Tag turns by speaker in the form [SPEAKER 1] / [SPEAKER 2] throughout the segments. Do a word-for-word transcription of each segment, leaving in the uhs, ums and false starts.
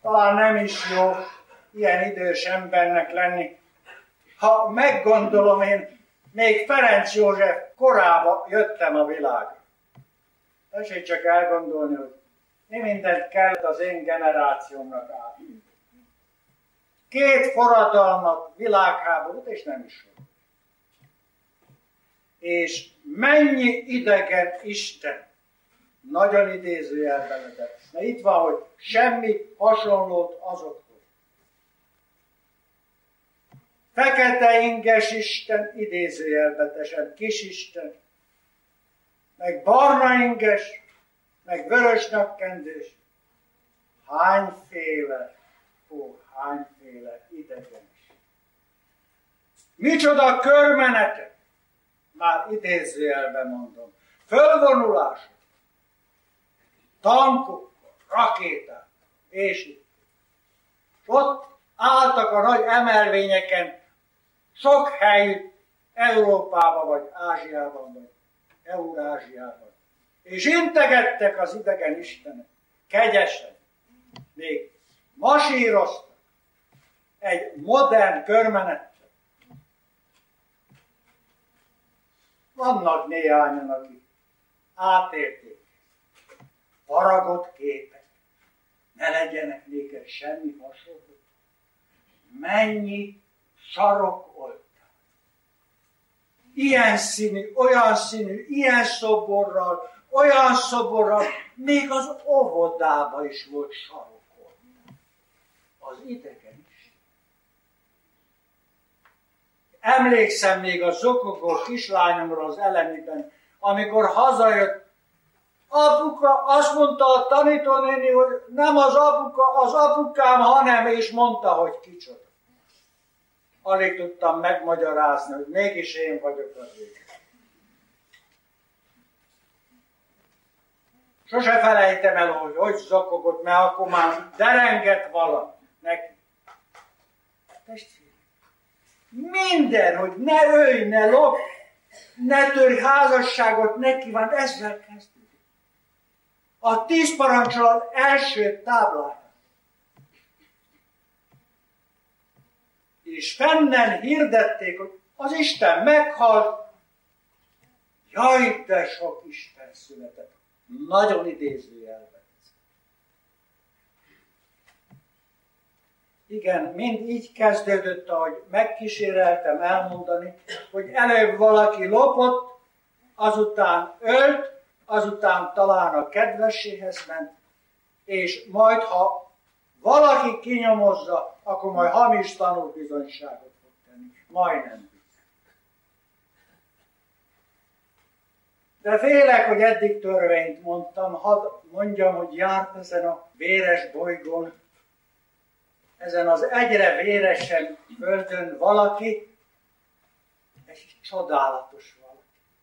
[SPEAKER 1] talán nem is jó ilyen idős embernek lenni. Ha meggondolom, én még Ferenc József korába jöttem a világra. Tessék csak elgondolni, hogy mi mindent kellett az én generációmnak át. Két forradalmat, világháborút, és nem is volt. És mennyi idegen Isten, nagyon idézőjelben letett. Mert itt van, hogy semmi hasonlót azokhoz. Fekete inges Isten, idézőjelbetesen kisisten, meg barna inges, meg vörös nyakkendős. Hányféle, ó, hányféle idegen is. Micsoda körmenetek, már idézőjelben mondom, fölvonulások, tankok, rakéták, és itt. Ott álltak a nagy emelvényeken, sok helyütt, Európában, vagy Ázsiában, vagy Eurázsiában. És integettek az idegen istenek, kegyesen, még masíroztak egy modern körmenettel. Vannak néhányan, akik átérték. Faragott képek, ne legyenek néked semmi hasonló. Mennyi sarok oltár. Ilyen színű, olyan színű, ilyen szoborral, olyan szoborral, még az óvodában is volt sarok oltár. Az idegen is. Emlékszem még a zokogó kislányomra az elemiben, amikor hazajött, apuka, azt mondta a tanítónéni, hogy nem az apuka, az apukám, hanem, és mondta, hogy kicsoda. Alig tudtam megmagyarázni, hogy mégis én vagyok az ő. Sose felejtem el, hogy hogy zokogott, mert akkor már derengett valami neki. Testvérem, minden, hogy ne ölj, ne lopj, ne törj házasságot, ne kívánt, ezzel kezdődik. A tíz parancsolat első tábláján. És fennen hirdették, hogy az Isten meghalt. Jaj, de sok Isten született. Nagyon idézőjelben. Igen, mind így kezdődött, ahogy megkíséreltem elmondani, hogy előbb valaki lopott, azután ölt, azután talán a kedveséhez ment, és majd, ha valaki kinyomozza, akkor majd hamis tanúbizonyságot fog tenni. Majdnem. De félek, hogy eddig törvényt mondtam, hadd mondjam, hogy járt ezen a véres bolygón, ezen az egyre véresen földön valaki, egy csodálatos valaki.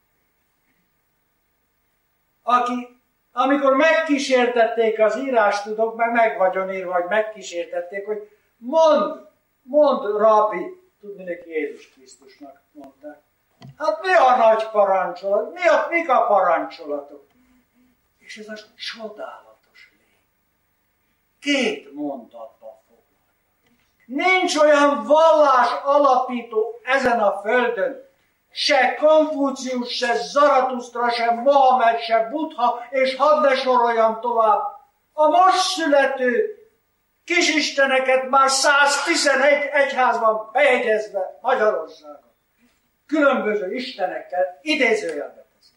[SPEAKER 1] Aki, amikor megkísértették az írástudók, meg meg vagyon írva, hogy megkísértették, hogy mondd, mondd, rabbi, tudnék Jézus Krisztusnak mondták. Hát mi a nagy parancsolat? Mi a, mik a parancsolatok? És ez a csodálatos lény. Két mondatba foglalja. Nincs olyan vallás alapító ezen a földön, se Konfucius, se Zaratusztra, se Mohamed, se Buddha, és hadd ne soroljam tovább. A most születő kisisteneket már száztizenegy egyházban bejegyezve Magyarországon. Különböző istenekkel idézőjelbe teszik.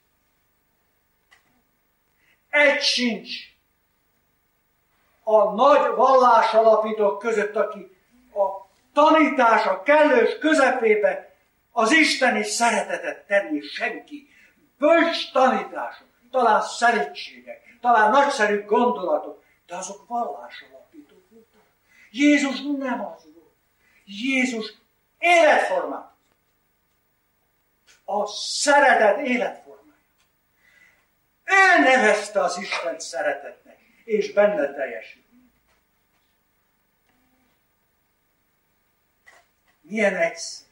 [SPEAKER 1] Egy sincs a nagy vallásalapítók között, aki a tanítása kellős közepébe az isteni szeretetet tenni, senki. Bölcs tanítások, talán szerítségek, talán nagyszerű gondolatok, de azok vallásalapítók voltak. Jézus nem az volt. Jézus életformát. A szeretet életformája. Ő nevezte az Istent szeretetnek, és benne teljesít. Milyen egyszerű.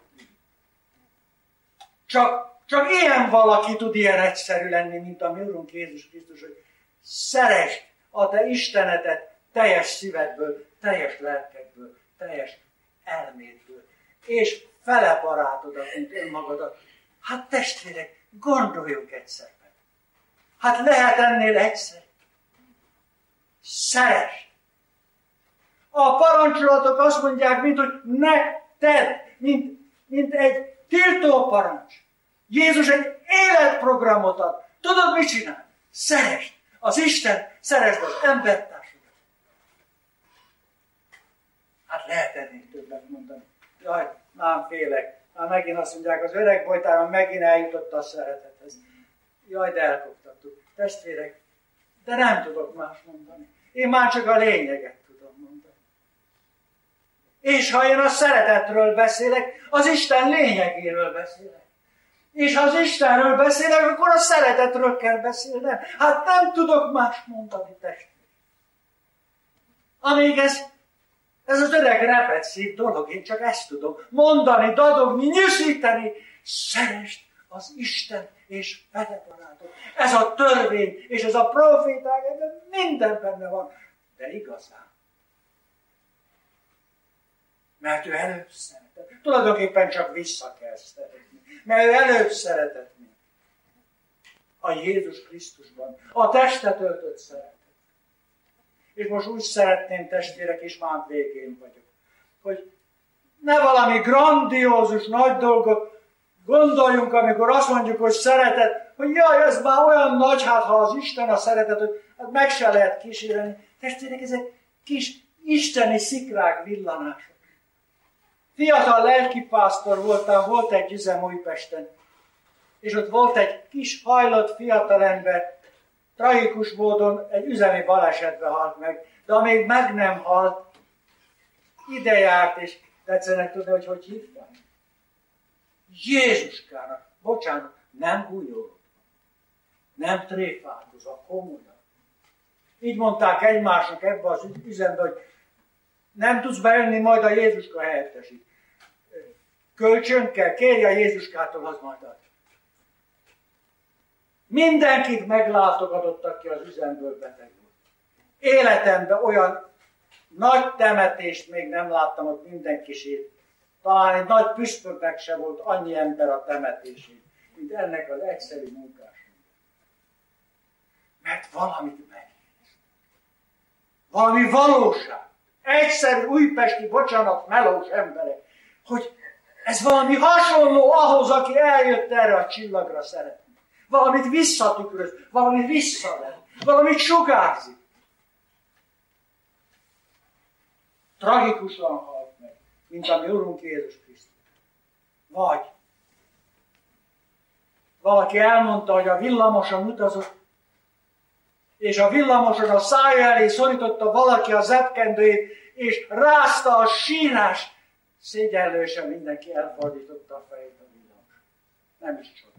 [SPEAKER 1] Csak, csak ilyen valaki tud ilyen egyszerű lenni, mint a mi Urunk Jézus Krisztus, hogy szeresd a te Istenedet teljes szívedből, teljes lelkedből, teljes elmédből, és felebarátodat, mint önmagadat. Hát testvérek, gondoljunk egyszer meg. Hát lehet ennél egyszer. Szeresd. A parancsolatok azt mondják, mint hogy ne tedd, mint, mint egy tiltó parancs. Jézus egy életprogramot ad. Tudod, mit csinál? Szeresd az Isten, szeresd az embertársadat. Hát lehet ennél többet mondani. Jaj, már félek. Már megint azt mondják, az öreg bojtár megint eljutott a szeretethez. Jaj, de elkoptattuk. Testvérek, de nem tudok más mondani. Én már csak a lényeget tudom mondani. És ha én a szeretetről beszélek, az Isten lényegéről beszélek. És ha az Istenről beszélek, akkor a szeretetről kell beszélnem. Hát nem tudok más mondani, testvér. Amíg ez, ez az öreg repetszív dolog, én csak ezt tudom mondani, dadogni, nyűszíteni. Szeresd az Isten és vele barátot. Ez a törvény, és ez a proféták, ebben minden benne van. De igazán. Mert ő előbb szeretett. Tulajdonképpen csak vissza kell szeretni. Mert ő előbb szeretett minket. A Jézus Krisztusban. A testet öltött szeretet. És most úgy szeretném, testvérek, és már végén vagyok, hogy ne valami grandiózus nagy dolgot gondoljunk, amikor azt mondjuk, hogy szeretet, hogy jaj, ez már olyan nagy, hát ha az Isten a szeretet, hogy hát meg se lehet kísérni. Testvérek, ezek kis isteni szikrák, villanások. Fiatal lelkipásztor voltam, volt egy üzem Újpesten, és ott volt egy kis hajlott fiatalember, tragikus módon egy üzemi balesetbe halt meg, de amíg meg nem halt, ide járt, és tetszenek tudni, hogy hogy hívták? Jézuskának, bocsánat, nem gulyolod, nem tréfálkozak, komolyan. Így mondták egymásnak ebbe az üzembe, hogy nem tudsz bejönni, majd a Jézuska helyettesít. Kölcsön kell, kérje a Jézuskától, az majd ad. Mindenkit meglátogatottak, ki az üzemből beteg volt. Életemben olyan nagy temetést még nem láttam, ott mindenki sírt. Talán egy nagy püspöknek se volt annyi ember a temetésén, mint ennek az egyszerű munkásnak. Mert valamit megérez. Valami valóság. Egyszerű újpesti, bocsánat, melós emberek, hogy ez valami hasonló ahhoz, aki eljött erre a csillagra szeretni. Valamit visszatükröz, valamit visszavett, valamit sugárzik. Tragikusan halt meg, mint a mi Urunk Jézus Krisztus. Vagy valaki elmondta, hogy a villamoson utazott, és a villamoson a szája elé szorította valaki a zsebkendőjét, és rázta a sírás. Szégyenlősen mindenki elfordította a fejét a villamos. Nem is csoda.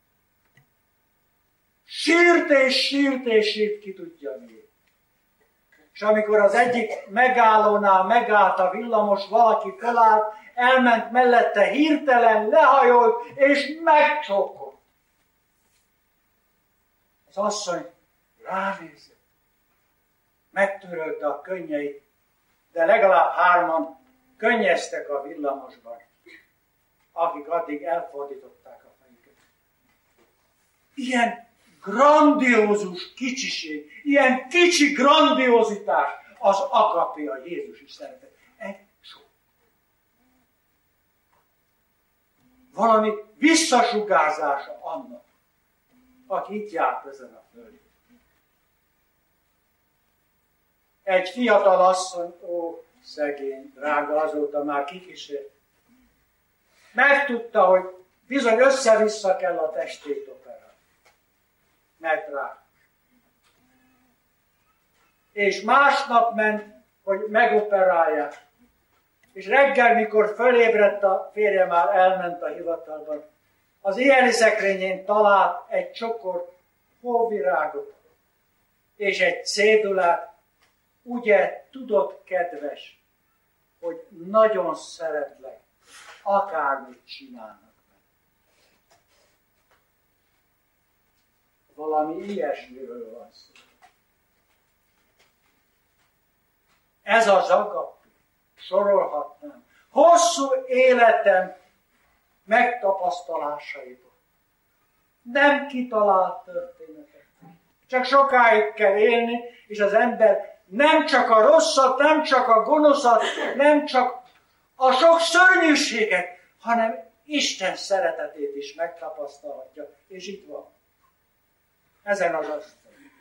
[SPEAKER 1] Sírt és sírt és sírt, ki tudja miért. És amikor az egyik megállónál megállt a villamos, valaki felállt, elment mellette, hirtelen lehajolt és megcsókolt. Az asszony ránézett, megtörölte a könnyeit, de legalább hárman könnyeztek a villamosban, akik addig elfordították a fejüket. Ilyen grandiózus kicsiség, ilyen kicsi grandiózitás az agapé, a Jézusi szeretet. Egy sok. Valami visszasugárzása annak, aki itt járt ezen a földön. Egy fiatal asszony, ó, szegény, drága, azóta már kikísért. Megtudta, hogy bizony össze-vissza kell a testét operálni. Mert rá. És másnap ment, hogy megoperálják. És reggel, mikor fölébredt, a férje már elment a hivatalban, az éjjeli szekrényén talált egy csokor hóvirágot és egy cédulát. Ugye, tudod, kedves, hogy nagyon szeretlek, akármit csinálnak meg. Valami ilyesmiről van szó. Ez az agapi. Sorolhatnám. Hosszú életem megtapasztalásaiból. Nem kitalált történetek. Csak sokáig kell élni, és az ember nem csak a rosszat, nem csak a gonoszat, nem csak a sok szörnyűséget, hanem Isten szeretetét is megtapasztalhatja. És itt van. Ezen az asztal.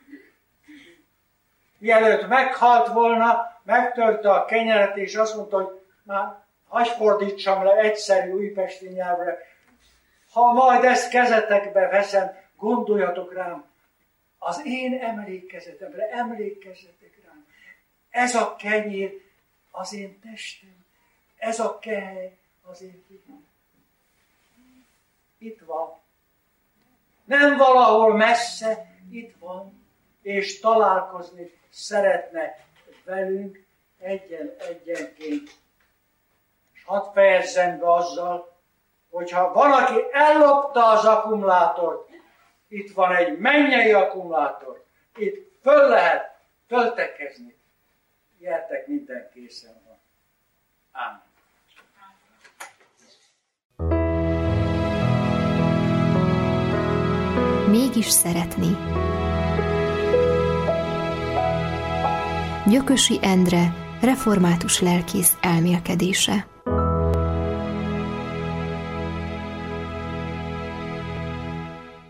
[SPEAKER 1] Mielőtt meghalt volna, megtörte a kenyeret, és azt mondta, hogy már hadd fordítsam le egyszerű újpesti nyelvre. Ha majd ezt kezetekbe veszem, gondoljatok rám, az én emlékezetemre, emlékezzetek rám. Ez a kenyér az én testem, ez a kehely az én fiam. Itt van. Nem valahol messze, itt van, és találkozni szeretne velünk egyen-egyenként. És hadd fejezzem be azzal, hogyha valaki ellopta az akkumulátort, itt van egy mennyei akkumulátor, itt föl lehet töltekezni. Gyertek, minden készen van. Ámen.
[SPEAKER 2] Mégis szeretni. Gyökösi Endre, református lelkész elmélkedése.